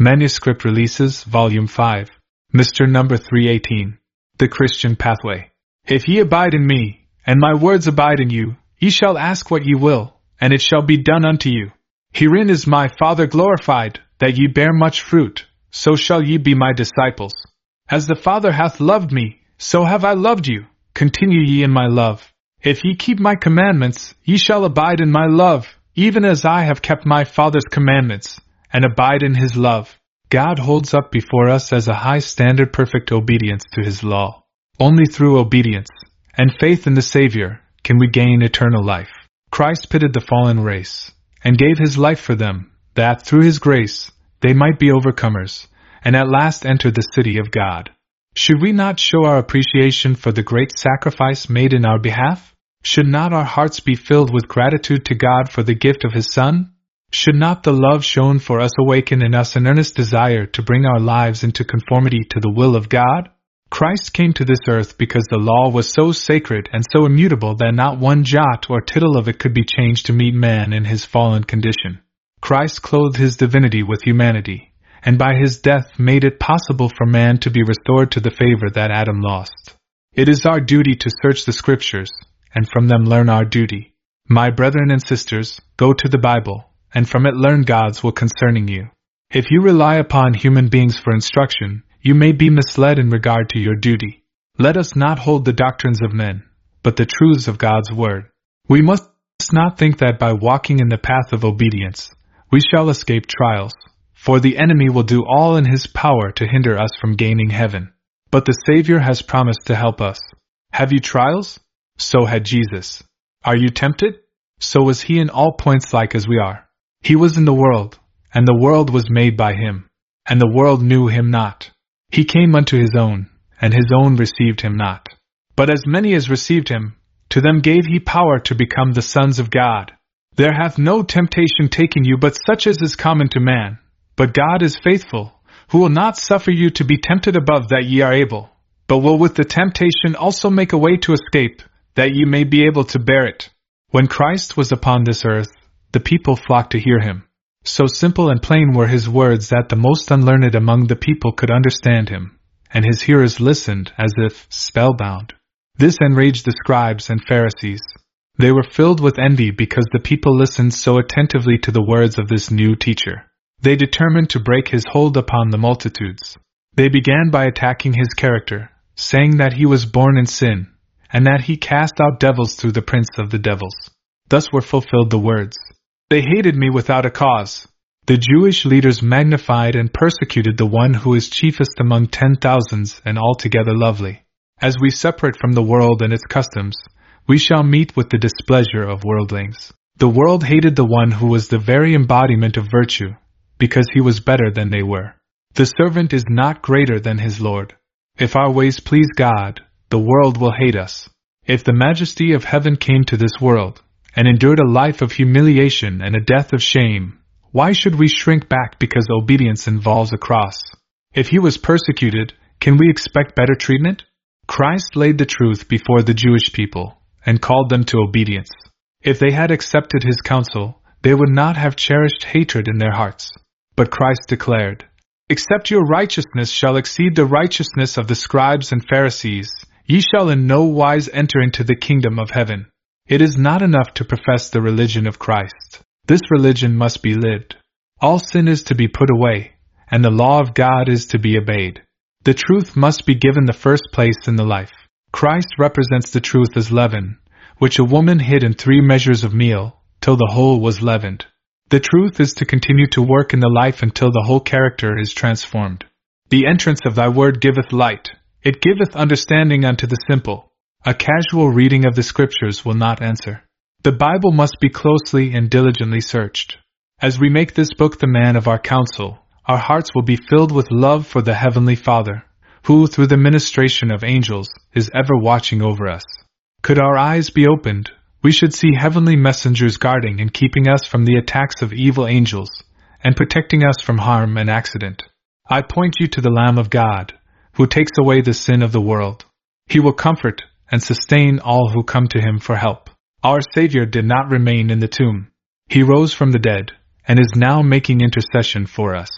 Manuscript Releases, Volume 5. Mr. Number 318. The Christian Pathway. If ye abide in me, and my words abide in you, ye shall ask what ye will, and it shall be done unto you. Herein is my Father glorified, that ye bear much fruit, so shall ye be my disciples. As the Father hath loved me, so have I loved you, continue ye in my love. If ye keep my commandments, ye shall abide in my love, even as I have kept my Father's commandments, and abide in his love. God holds up before us as a high standard perfect obedience to his law. Only through obedience and faith in the Savior can we gain eternal life. Christ pitied the fallen race, and gave his life for them, that through his grace they might be overcomers, and at last enter the city of God. Should we not show our appreciation for the great sacrifice made in our behalf? Should not our hearts be filled with gratitude to God for the gift of his Son? Should not the love shown for us awaken in us an earnest desire to bring our lives into conformity to the will of God? Christ came to this earth because the law was so sacred and so immutable that not one jot or tittle of it could be changed to meet man in his fallen condition. Christ clothed his divinity with humanity, and by his death made it possible for man to be restored to the favor that Adam lost. It is our duty to search the Scriptures, and from them learn our duty. My brethren and sisters, go to the Bible, and from it learn God's will concerning you. If you rely upon human beings for instruction, you may be misled in regard to your duty. Let us not hold the doctrines of men, but the truths of God's word. We must not think that by walking in the path of obedience, we shall escape trials, for the enemy will do all in his power to hinder us from gaining heaven. But the Savior has promised to help us. Have you trials? So had Jesus. Are you tempted? So was he in all points like as we are. He was in the world, and the world was made by him, and the world knew him not. He came unto his own, and his own received him not. But as many as received him, to them gave he power to become the sons of God. There hath no temptation taken you but such as is common to man. But God is faithful, who will not suffer you to be tempted above that ye are able, but will with the temptation also make a way to escape, that ye may be able to bear it. When Christ was upon this earth, the people flocked to hear him. So simple and plain were his words that the most unlearned among the people could understand him, and his hearers listened as if spellbound. This enraged the scribes and Pharisees. They were filled with envy because the people listened so attentively to the words of this new teacher. They determined to break his hold upon the multitudes. They began by attacking his character, saying that he was born in sin, and that he cast out devils through the prince of the devils. Thus were fulfilled the words, "They hated me without a cause." The Jewish leaders magnified and persecuted the one who is chiefest among 10,000s and altogether lovely. As we separate from the world and its customs, we shall meet with the displeasure of worldlings. The world hated the one who was the very embodiment of virtue, because he was better than they were. The servant is not greater than his Lord. If our ways please God, the world will hate us. If the majesty of heaven came to this world, and endured a life of humiliation and a death of shame, why should we shrink back because obedience involves a cross? If he was persecuted, can we expect better treatment? Christ laid the truth before the Jewish people, and called them to obedience. If they had accepted his counsel, they would not have cherished hatred in their hearts. But Christ declared, "Except your righteousness shall exceed the righteousness of the scribes and Pharisees, ye shall in no wise enter into the kingdom of heaven." It is not enough to profess the religion of Christ. This religion must be lived. All sin is to be put away, and the law of God is to be obeyed. The truth must be given the first place in the life. Christ represents the truth as leaven, which a woman hid in 3 measures of meal, till the whole was leavened. The truth is to continue to work in the life until the whole character is transformed. The entrance of thy word giveth light, it giveth understanding unto the simple. A casual reading of the Scriptures will not answer. The Bible must be closely and diligently searched. As we make this book the man of our counsel, our hearts will be filled with love for the Heavenly Father, who, through the ministration of angels, is ever watching over us. Could our eyes be opened, we should see heavenly messengers guarding and keeping us from the attacks of evil angels, and protecting us from harm and accident. I point you to the Lamb of God, who takes away the sin of the world. He will comfort and sustain all who come to him for help. Our Savior did not remain in the tomb. He rose from the dead, and is now making intercession for us.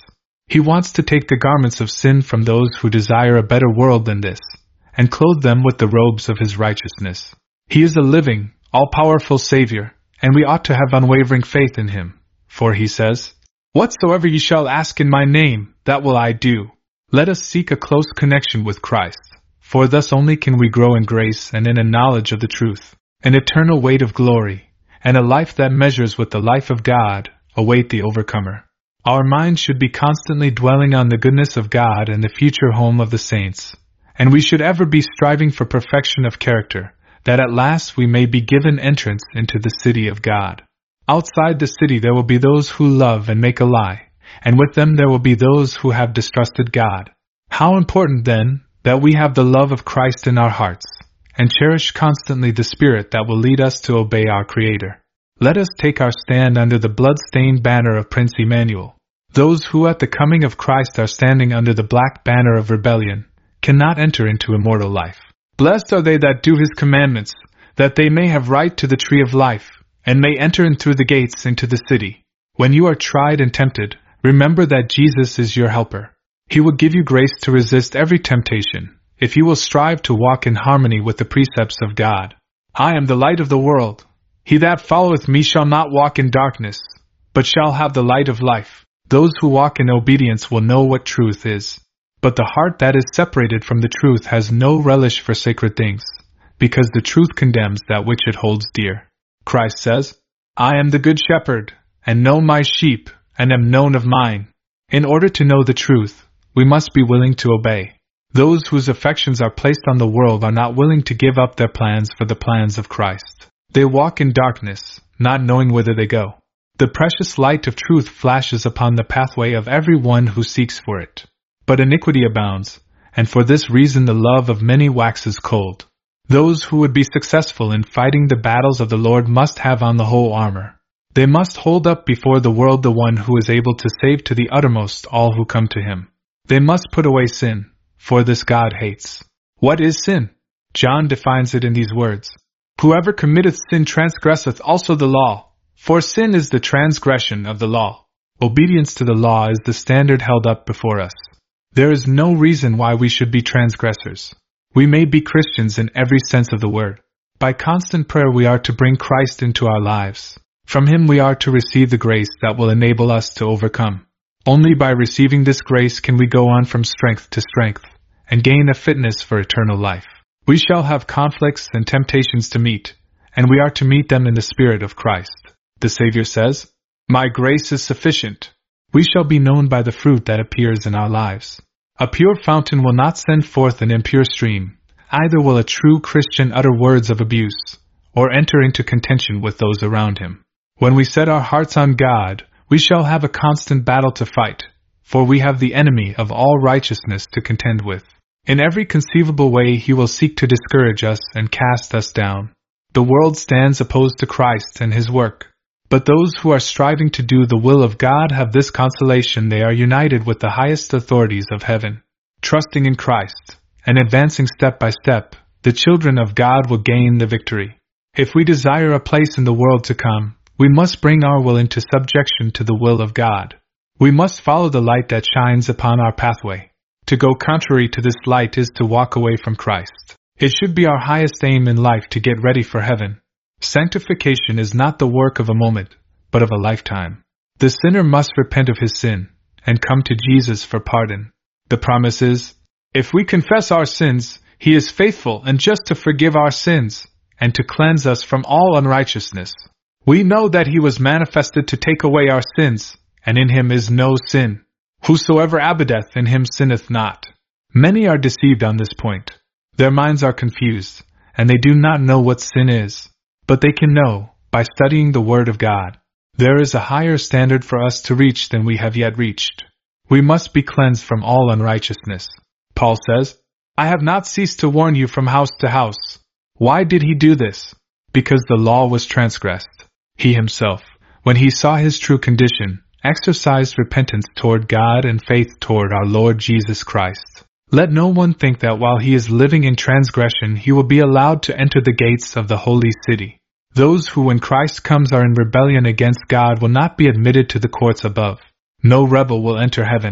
He wants to take the garments of sin from those who desire a better world than this, and clothe them with the robes of his righteousness. He is a living, all-powerful Savior, and we ought to have unwavering faith in him. For he says, "Whatsoever ye shall ask in my name, that will I do." Let us seek a close connection with Christ, for thus only can we grow in grace and in a knowledge of the truth. An eternal weight of glory, and a life that measures with the life of God, await the overcomer. Our minds should be constantly dwelling on the goodness of God and the future home of the saints, and we should ever be striving for perfection of character, that at last we may be given entrance into the city of God. Outside the city there will be those who love and make a lie, and with them there will be those who have distrusted God. How important, then, that we have the love of Christ in our hearts, and cherish constantly the Spirit that will lead us to obey our Creator. Let us take our stand under the blood-stained banner of Prince Emmanuel. Those who at the coming of Christ are standing under the black banner of rebellion cannot enter into immortal life. Blessed are they that do his commandments, that they may have right to the tree of life, and may enter in through the gates into the city. When you are tried and tempted, remember that Jesus is your helper. He will give you grace to resist every temptation, if you will strive to walk in harmony with the precepts of God. I am the light of the world. He that followeth me shall not walk in darkness, but shall have the light of life. Those who walk in obedience will know what truth is. But the heart that is separated from the truth has no relish for sacred things, because the truth condemns that which it holds dear. Christ says, "I am the good shepherd, and know my sheep, and am known of mine." In order to know the truth, we must be willing to obey. Those whose affections are placed on the world are not willing to give up their plans for the plans of Christ. They walk in darkness, not knowing whither they go. The precious light of truth flashes upon the pathway of every one who seeks for it. But iniquity abounds, and for this reason the love of many waxes cold. Those who would be successful in fighting the battles of the Lord must have on the whole armor. They must hold up before the world the one who is able to save to the uttermost all who come to him. They must put away sin, for this God hates. What is sin? John defines it in these words: "Whoever committeth sin transgresseth also the law, for sin is the transgression of the law." Obedience to the law is the standard held up before us. There is no reason why we should be transgressors. We may be Christians in every sense of the word. By constant prayer we are to bring Christ into our lives. From him we are to receive the grace that will enable us to overcome. Only by receiving this grace can we go on from strength to strength, and gain a fitness for eternal life. We shall have conflicts and temptations to meet, and we are to meet them in the Spirit of Christ. The Savior says, "My grace is sufficient." We shall be known by the fruit that appears in our lives. A pure fountain will not send forth an impure stream, either will a true Christian utter words of abuse, or enter into contention with those around him. When we set our hearts on God, we shall have a constant battle to fight, for we have the enemy of all righteousness to contend with. In every conceivable way he will seek to discourage us and cast us down. The world stands opposed to Christ and his work. But those who are striving to do the will of God have this consolation: they are united with the highest authorities of heaven. Trusting in Christ, and advancing step by step, the children of God will gain the victory. If we desire a place in the world to come, we must bring our will into subjection to the will of God. We must follow the light that shines upon our pathway. To go contrary to this light is to walk away from Christ. It should be our highest aim in life to get ready for heaven. Sanctification is not the work of a moment, but of a lifetime. The sinner must repent of his sin, and come to Jesus for pardon. The promise is, if we confess our sins, he is faithful and just to forgive our sins, and to cleanse us from all unrighteousness. We know that he was manifested to take away our sins, and in him is no sin. Whosoever abideth in him sinneth not. Many are deceived on this point. Their minds are confused, and they do not know what sin is. But they can know, by studying the Word of God. There is a higher standard for us to reach than we have yet reached. We must be cleansed from all unrighteousness. Paul says, "I have not ceased to warn you from house to house." Why did he do this? Because the law was transgressed. He himself, when he saw his true condition, exercised repentance toward God and faith toward our Lord Jesus Christ. Let no one think that while he is living in transgression he will be allowed to enter the gates of the holy city. Those who when Christ comes are in rebellion against God will not be admitted to the courts above. No rebel will enter heaven.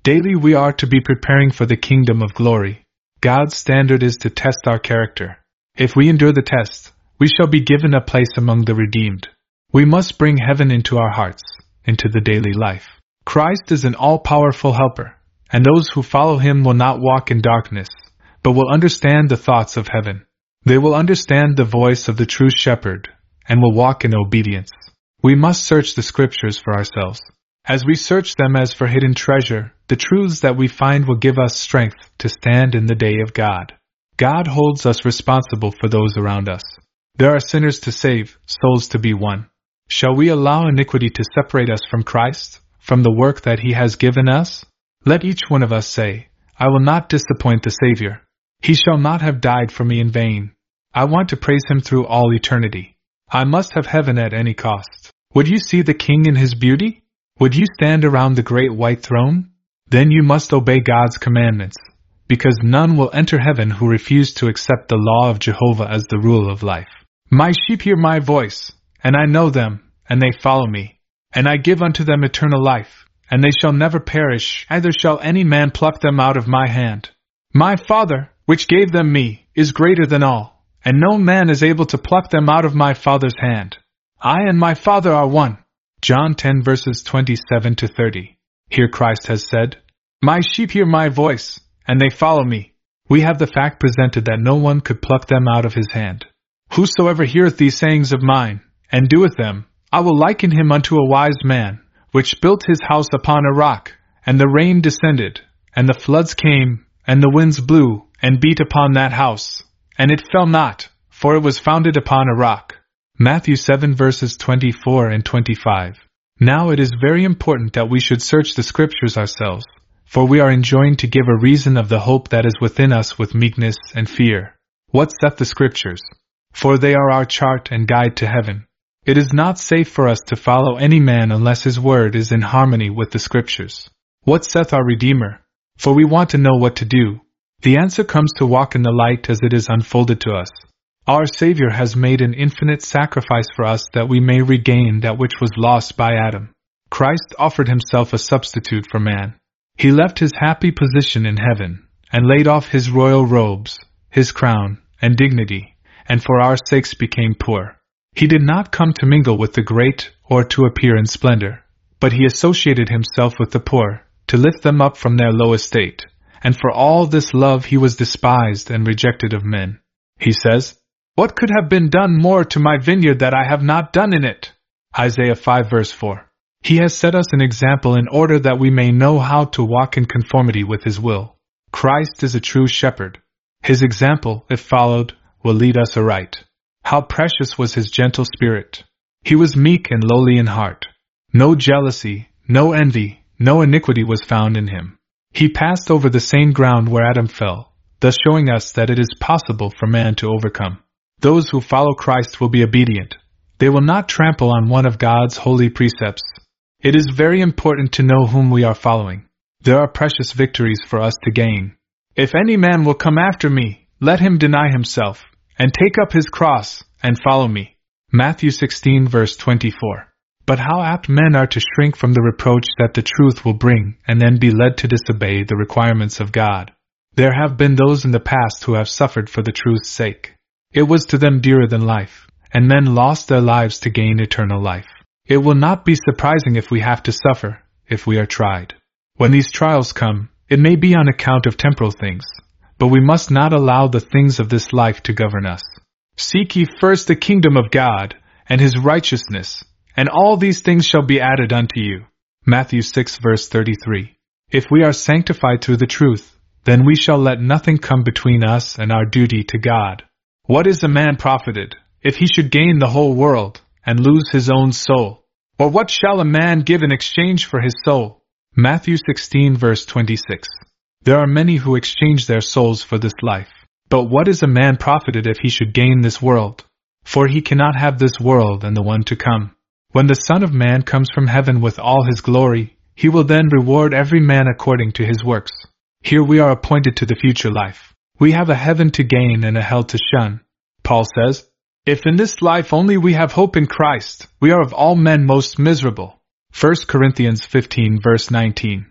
Daily we are to be preparing for the kingdom of glory. God's standard is to test our character. If we endure the test, we shall be given a place among the redeemed. We must bring heaven into our hearts, into the daily life. Christ is an all-powerful helper, and those who follow him will not walk in darkness, but will understand the thoughts of heaven. They will understand the voice of the true shepherd, and will walk in obedience. We must search the scriptures for ourselves. As we search them as for hidden treasure, the truths that we find will give us strength to stand in the day of God. God holds us responsible for those around us. There are sinners to save, souls to be won. Shall we allow iniquity to separate us from Christ, from the work that he has given us? Let each one of us say, I will not disappoint the Savior. He shall not have died for me in vain. I want to praise him through all eternity. I must have heaven at any cost. Would you see the King in his beauty? Would you stand around the great white throne? Then you must obey God's commandments, because none will enter heaven who refuse to accept the law of Jehovah as the rule of life. My sheep hear my voice, and I know them, and they follow me. And I give unto them eternal life, and they shall never perish, neither shall any man pluck them out of my hand. My Father, which gave them me, is greater than all, and no man is able to pluck them out of my Father's hand. I and my Father are one. John 10 verses 27 to 30. Here Christ has said, My sheep hear my voice, and they follow me. We have the fact presented that no one could pluck them out of his hand. Whosoever heareth these sayings of mine, and doeth them, I will liken him unto a wise man, which built his house upon a rock, and the rain descended, and the floods came, and the winds blew, and beat upon that house, and it fell not, for it was founded upon a rock. Matthew 7 verses 24 and 25. Now it is very important that we should search the scriptures ourselves, for we are enjoined to give a reason of the hope that is within us with meekness and fear. What saith the scriptures? For they are our chart and guide to heaven. It is not safe for us to follow any man unless his word is in harmony with the scriptures. What saith our Redeemer? For we want to know what to do. The answer comes to walk in the light as it is unfolded to us. Our Savior has made an infinite sacrifice for us that we may regain that which was lost by Adam. Christ offered himself a substitute for man. He left his happy position in heaven, and laid off his royal robes, his crown, and dignity, and for our sakes became poor. He did not come to mingle with the great, or to appear in splendor, but he associated himself with the poor, to lift them up from their low estate, and for all this love he was despised and rejected of men. He says, What could have been done more to my vineyard that I have not done in it? Isaiah 5 verse 4. He has set us an example in order that we may know how to walk in conformity with his will. Christ is a true shepherd. His example, if followed, will lead us aright. How precious was his gentle spirit! He was meek and lowly in heart. No jealousy, no envy, no iniquity was found in him. He passed over the same ground where Adam fell, thus showing us that it is possible for man to overcome. Those who follow Christ will be obedient. They will not trample on one of God's holy precepts. It is very important to know whom we are following. There are precious victories for us to gain. If any man will come after me, let him deny himself, and take up his cross, and follow me. Matthew 16 verse 24. But how apt men are to shrink from the reproach that the truth will bring, and then be led to disobey the requirements of God. There have been those in the past who have suffered for the truth's sake. It was to them dearer than life, and men lost their lives to gain eternal life. It will not be surprising if we have to suffer, if we are tried. When these trials come, it may be on account of temporal things, but we must not allow the things of this life to govern us. Seek ye first the kingdom of God, and his righteousness, and all these things shall be added unto you. Matthew 6 verse 33. If we are sanctified through the truth, then we shall let nothing come between us and our duty to God. What is a man profited, if he should gain the whole world, and lose his own soul? Or what shall a man give in exchange for his soul? Matthew 16 verse 26. There are many who exchange their souls for this life. But what is a man profited if he should gain this world? For he cannot have this world and the one to come. When the Son of Man comes from heaven with all his glory, he will then reward every man according to his works. Here we are appointed to the future life. We have a heaven to gain and a hell to shun. Paul says, If in this life only we have hope in Christ, we are of all men most miserable. 1 Corinthians 15 verse 19.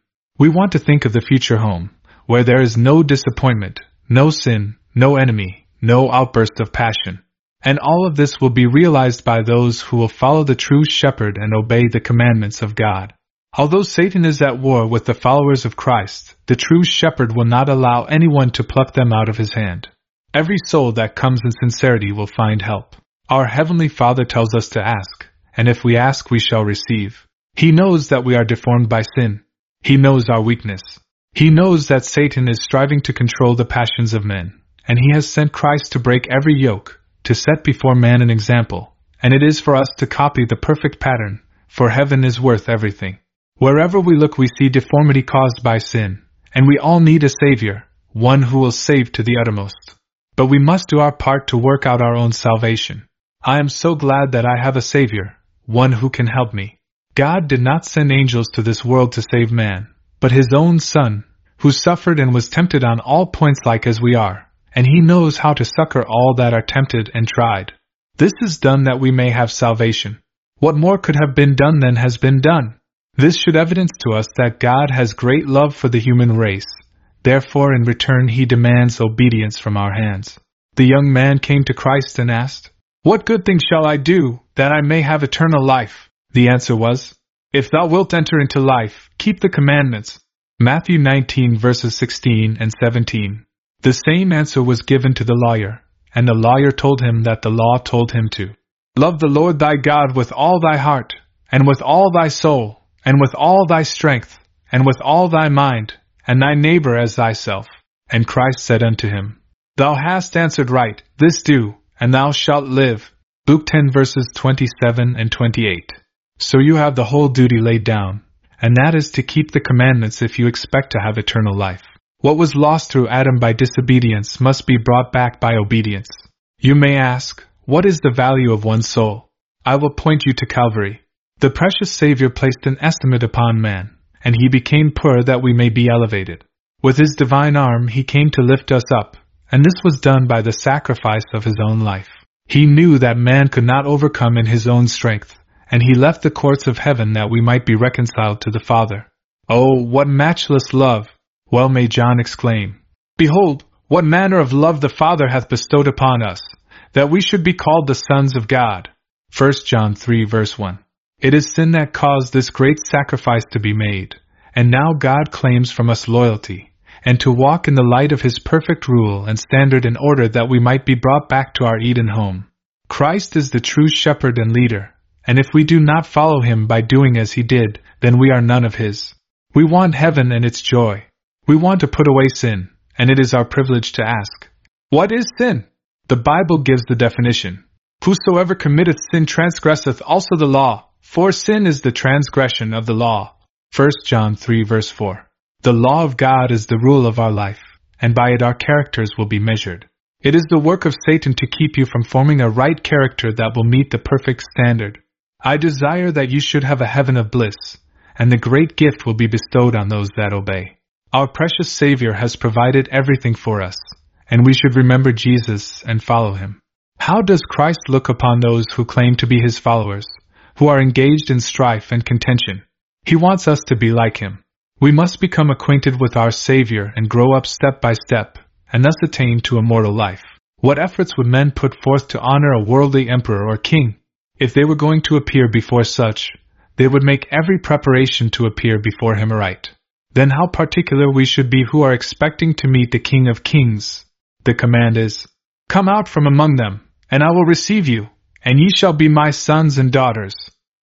We want to think of the future home, where there is no disappointment, no sin, no enemy, no outburst of passion. And all of this will be realized by those who will follow the true shepherd and obey the commandments of God. Although Satan is at war with the followers of Christ, the true shepherd will not allow anyone to pluck them out of his hand. Every soul that comes in sincerity will find help. Our Heavenly Father tells us to ask, and if we ask we shall receive. He knows that we are deformed by sin. He knows our weakness. He knows that Satan is striving to control the passions of men, and he has sent Christ to break every yoke, to set before man an example, and it is for us to copy the perfect pattern, for heaven is worth everything. Wherever we look we see deformity caused by sin, and we all need a Savior, one who will save to the uttermost. But we must do our part to work out our own salvation. I am so glad that I have a Savior, one who can help me. God did not send angels to this world to save man, but His own Son, who suffered and was tempted on all points like as we are, and He knows how to succor all that are tempted and tried. This is done that we may have salvation. What more could have been done than has been done? This should evidence to us that God has great love for the human race. Therefore, in return, He demands obedience from our hands. The young man came to Christ and asked, "What good thing shall I do, that I may have eternal life?" The answer was, "If thou wilt enter into life, keep the commandments." Matthew 19 verses 16 and 17. The same answer was given to the lawyer, and the lawyer told him that the law told him to love the Lord thy God with all thy heart, and with all thy soul, and with all thy strength, and with all thy mind, and thy neighbor as thyself. And Christ said unto him, Thou hast answered right, this do, and thou shalt live. Luke 10 verses 27 and 28. So you have the whole duty laid down, and that is to keep the commandments if you expect to have eternal life. What was lost through Adam by disobedience must be brought back by obedience. You may ask, what is the value of one's soul? I will point you to Calvary. The precious Savior placed an estimate upon man, and He became poor that we may be elevated. With His divine arm He came to lift us up, and this was done by the sacrifice of His own life. He knew that man could not overcome in his own strength, and He left the courts of heaven that we might be reconciled to the Father. Oh, what matchless love! Well may John exclaim, Behold, what manner of love the Father hath bestowed upon us, that we should be called the sons of God. 1 John 3 verse 1. It is sin that caused this great sacrifice to be made, and now God claims from us loyalty, and to walk in the light of His perfect rule and standard in order that we might be brought back to our Eden home. Christ is the true shepherd and leader, and if we do not follow Him by doing as He did, then we are none of His. We want heaven and its joy. We want to put away sin, and it is our privilege to ask, What is sin? The Bible gives the definition. Whosoever committeth sin transgresseth also the law, for sin is the transgression of the law. 1 John 3 verse 4. The law of God is the rule of our life, and by it our characters will be measured. It is the work of Satan to keep you from forming a right character that will meet the perfect standard. I desire that you should have a heaven of bliss, and the great gift will be bestowed on those that obey. Our precious Savior has provided everything for us, and we should remember Jesus and follow Him. How does Christ look upon those who claim to be His followers, who are engaged in strife and contention? He wants us to be like Him. We must become acquainted with our Savior and grow up step by step, and thus attain to immortal life. What efforts would men put forth to honor a worldly emperor or king? If they were going to appear before such, they would make every preparation to appear before him aright. Then how particular we should be who are expecting to meet the King of Kings. The command is, Come out from among them, and I will receive you, and ye shall be my sons and daughters.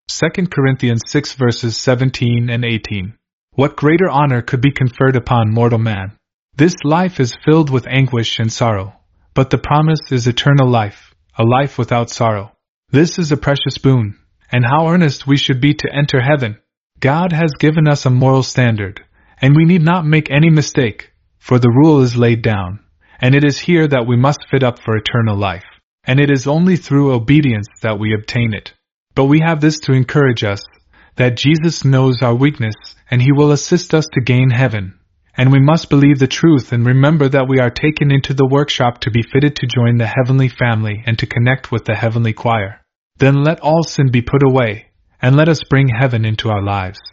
2 Corinthians 6 verses 17 and 18. What greater honor could be conferred upon mortal man? This life is filled with anguish and sorrow, but the promise is eternal life, a life without sorrow. This is a precious boon, and how earnest we should be to enter heaven. God has given us a moral standard, and we need not make any mistake, for the rule is laid down, and it is here that we must fit up for eternal life, and it is only through obedience that we obtain it. But we have this to encourage us, that Jesus knows our weakness, and He will assist us to gain heaven, and we must believe the truth and remember that we are taken into the workshop to be fitted to join the heavenly family and to connect with the heavenly choir. Then let all sin be put away, and let us bring heaven into our lives.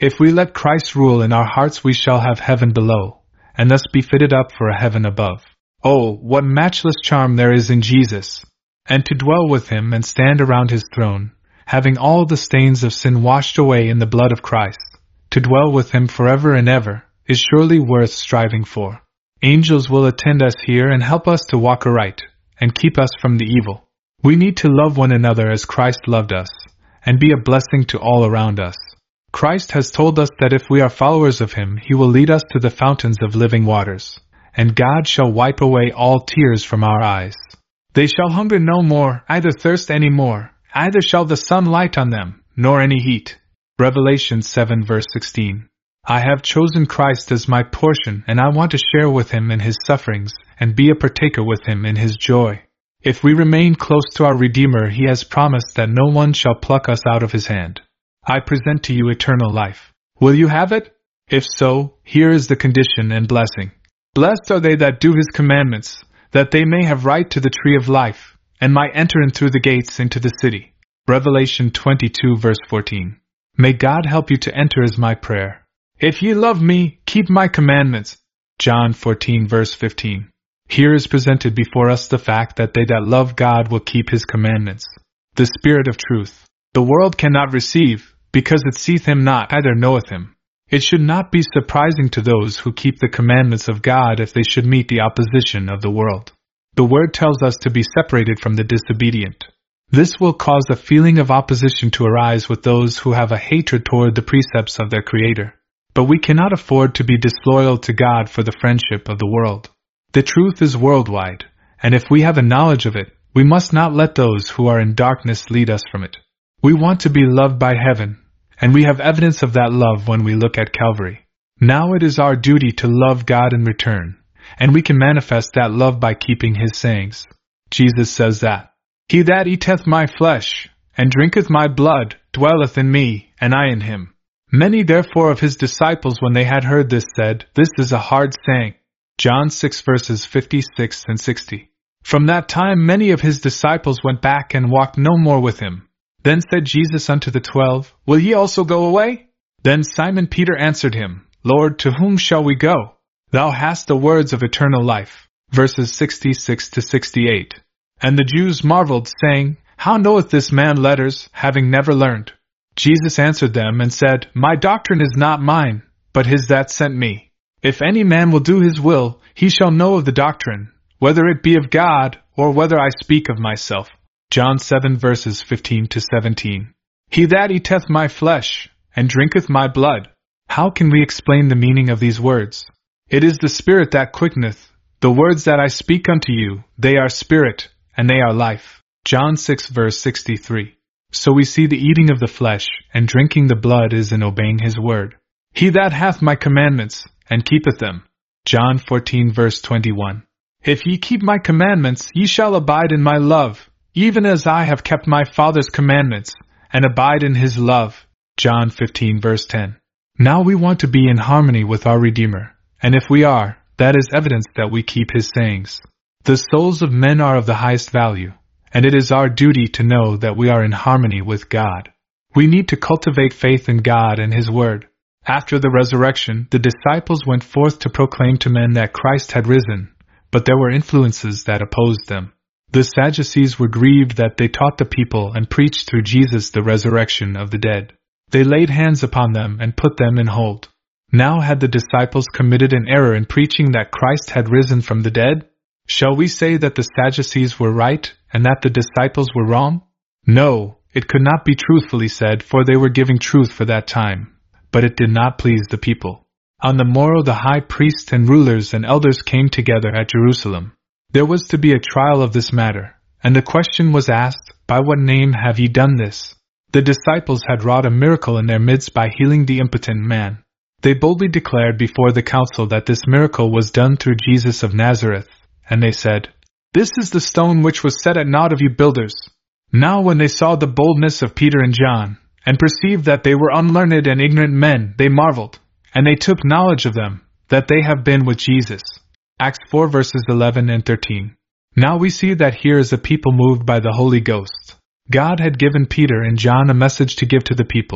If we let Christ rule in our hearts, we shall have heaven below, and thus be fitted up for a heaven above. Oh, what matchless charm there is in Jesus! And to dwell with him and stand around his throne, having all the stains of sin washed away in the blood of Christ, to dwell with him forever and ever, is surely worth striving for. Angels will attend us here and help us to walk aright, and keep us from the evil. We need to love one another as Christ loved us, and be a blessing to all around us. Christ has told us that if we are followers of him, he will lead us to the fountains of living waters, and God shall wipe away all tears from our eyes. They shall hunger no more, either thirst any more, either shall the sun light on them, nor any heat. Revelation 7 verse 16. I have chosen Christ as my portion, and I want to share with him in his sufferings, and be a partaker with him in his joy. If we remain close to our Redeemer, he has promised that no one shall pluck us out of his hand. I present to you eternal life. Will you have it? If so, here is the condition and blessing. Blessed are they that do his commandments, that they may have right to the tree of life, and might enter in through the gates into the city. Revelation 22 verse 14. May God help you to enter is my prayer. If ye love me, keep my commandments. John 14 verse 15. Here is presented before us the fact that they that love God will keep his commandments. The Spirit of truth. The world cannot receive, because it seeth him not, neither knoweth him. It should not be surprising to those who keep the commandments of God if they should meet the opposition of the world. The Word tells us to be separated from the disobedient. This will cause a feeling of opposition to arise with those who have a hatred toward the precepts of their Creator. But we cannot afford to be disloyal to God for the friendship of the world. The truth is worldwide, and if we have a knowledge of it, we must not let those who are in darkness lead us from it. We want to be loved by heaven, and we have evidence of that love when we look at Calvary. Now it is our duty to love God in return, and we can manifest that love by keeping his sayings. Jesus says that, He that eateth my flesh, and drinketh my blood, dwelleth in me, and I in him. Many therefore of his disciples, when they had heard this, said, This is a hard saying. John 6 verses 56 and 60. From that time many of his disciples went back and walked no more with him. Then said Jesus unto the 12, Will ye also go away? Then Simon Peter answered him, Lord, to whom shall we go? Thou hast the words of eternal life. Verses 66 to 68. And the Jews marveled, saying, How knoweth this man letters, having never learned? Jesus answered them and said, My doctrine is not mine, but his that sent me. If any man will do his will, he shall know of the doctrine, whether it be of God, or whether I speak of myself. John 7 verses 15 to 17. He that eateth my flesh, and drinketh my blood. How can we explain the meaning of these words? It is the Spirit that quickeneth. The words that I speak unto you, they are spirit, and they are life. John 6 verse 63. So we see the eating of the flesh, and drinking the blood is in obeying his word. He that hath my commandments, and keepeth them. John 14 verse 21. If ye keep my commandments, ye shall abide in my love, even as I have kept my Father's commandments, and abide in his love. John 15 verse 10. Now we want to be in harmony with our Redeemer, and if we are, that is evidence that we keep his sayings. The souls of men are of the highest value, and it is our duty to know that we are in harmony with God. We need to cultivate faith in God and his word. After the resurrection, the disciples went forth to proclaim to men that Christ had risen, but there were influences that opposed them. The Sadducees were grieved that they taught the people and preached through Jesus the resurrection of the dead. They laid hands upon them and put them in hold. Now had the disciples committed an error in preaching that Christ had risen from the dead? Shall we say that the Sadducees were right and that the disciples were wrong? No, it could not be truthfully said, for they were giving truth for that time. But it did not please the people. On the morrow the high priests and rulers and elders came together at Jerusalem. There was to be a trial of this matter, and the question was asked, By what name have ye done this? The disciples had wrought a miracle in their midst by healing the impotent man. They boldly declared before the council that this miracle was done through Jesus of Nazareth, and they said, This is the stone which was set at naught of you builders. Now when they saw the boldness of Peter and John, and perceived that they were unlearned and ignorant men, they marveled, and they took knowledge of them, that they have been with Jesus. Acts 4 verses 11 and 13. Now we see that here is a people moved by the Holy Ghost. God had given Peter and John a message to give to the people,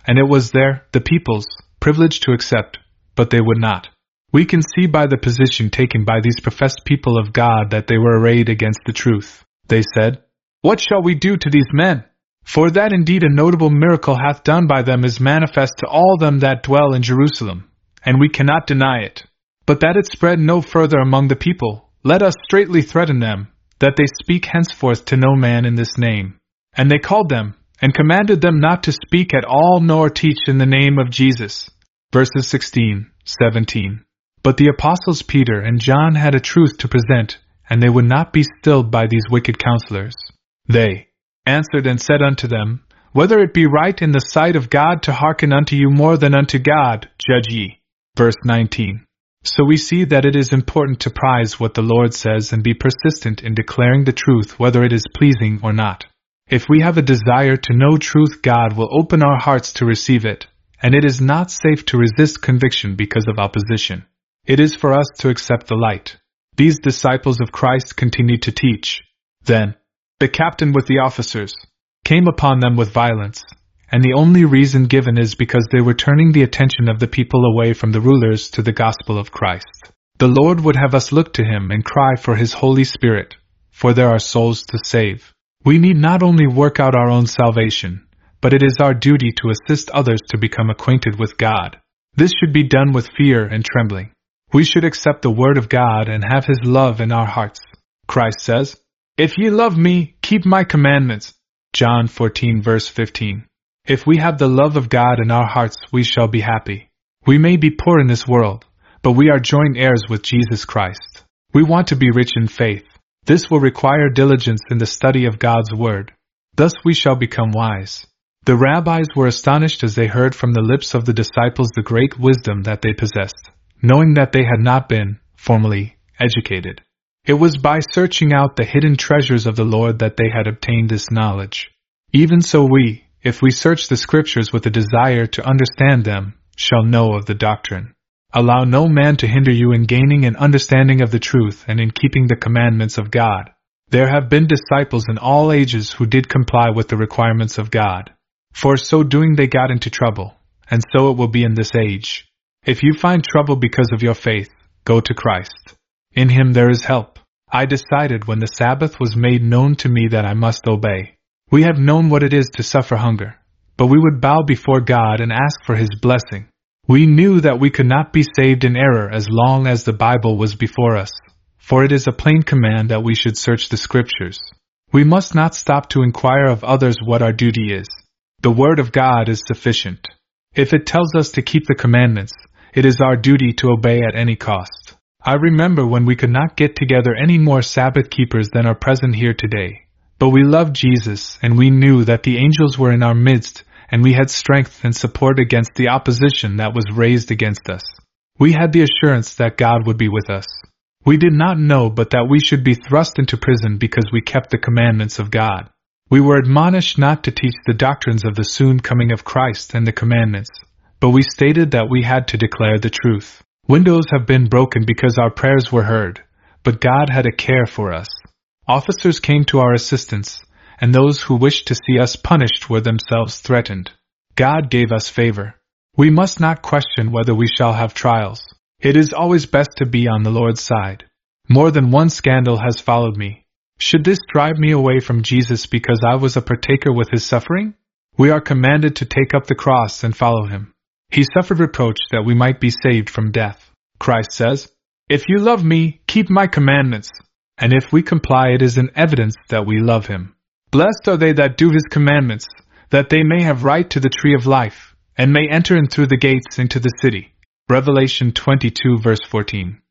and it was the people's, privilege to accept, but they would not. We can see by the position taken by these professed people of God that they were arrayed against the truth. They said, "What shall we do to these men? For that indeed a notable miracle hath done by them is manifest to all them that dwell in Jerusalem, and we cannot deny it. But that it spread no further among the people, let us straitly threaten them, that they speak henceforth to no man in this name." And they called them, and commanded them not to speak at all nor teach in the name of Jesus. Verses 16, 17. But the apostles Peter and John had a truth to present, and they would not be stilled by these wicked counselors. They answered and said unto them, "Whether it be right in the sight of God to hearken unto you more than unto God, judge ye." Verse 19. So we see that it is important to prize what the Lord says and be persistent in declaring the truth whether it is pleasing or not. If we have a desire to know truth, God will open our hearts to receive it, and it is not safe to resist conviction because of opposition. It is for us to accept the light. These disciples of Christ continued to teach. Then, the captain with the officers came upon them with violence, and the only reason given is because they were turning the attention of the people away from the rulers to the gospel of Christ. The Lord would have us look to Him and cry for His Holy Spirit, for there are souls to save. We need not only work out our own salvation, but it is our duty to assist others to become acquainted with God. This should be done with fear and trembling. We should accept the Word of God and have His love in our hearts. Christ says, "If ye love me, keep my commandments." John 14 verse 15. If we have the love of God in our hearts, we shall be happy. We may be poor in this world, but we are joint heirs with Jesus Christ. We want to be rich in faith. This will require diligence in the study of God's Word. Thus we shall become wise. The rabbis were astonished as they heard from the lips of the disciples the great wisdom that they possessed, knowing that they had not been, formally, educated. It was by searching out the hidden treasures of the Lord that they had obtained this knowledge. Even so we, if we search the Scriptures with a desire to understand them, shall know of the doctrine. Allow no man to hinder you in gaining an understanding of the truth and in keeping the commandments of God. There have been disciples in all ages who did comply with the requirements of God. For so doing they got into trouble, and so it will be in this age. If you find trouble because of your faith, go to Christ. In Him there is help. I decided when the Sabbath was made known to me that I must obey. We have known what it is to suffer hunger, but we would bow before God and ask for His blessing. We knew that we could not be saved in error as long as the Bible was before us, for it is a plain command that we should search the Scriptures. We must not stop to inquire of others what our duty is. The Word of God is sufficient. If it tells us to keep the commandments, it is our duty to obey at any cost. I remember when we could not get together any more Sabbath keepers than are present here today. But we loved Jesus, and we knew that the angels were in our midst, and we had strength and support against the opposition that was raised against us. We had the assurance that God would be with us. We did not know but that we should be thrust into prison because we kept the commandments of God. We were admonished not to teach the doctrines of the soon coming of Christ and the commandments, but we stated that we had to declare the truth. Windows have been broken because our prayers were heard, but God had a care for us. Officers came to our assistance, and those who wished to see us punished were themselves threatened. God gave us favor. We must not question whether we shall have trials. It is always best to be on the Lord's side. More than one scandal has followed me. Should this drive me away from Jesus because I was a partaker with His suffering? We are commanded to take up the cross and follow Him. He suffered reproach that we might be saved from death. Christ says, "If you love me, keep my commandments." And if we comply, it is an evidence that we love Him. Blessed are they that do His commandments, that they may have right to the tree of life, and may enter in through the gates into the city. Revelation 22 verse 14.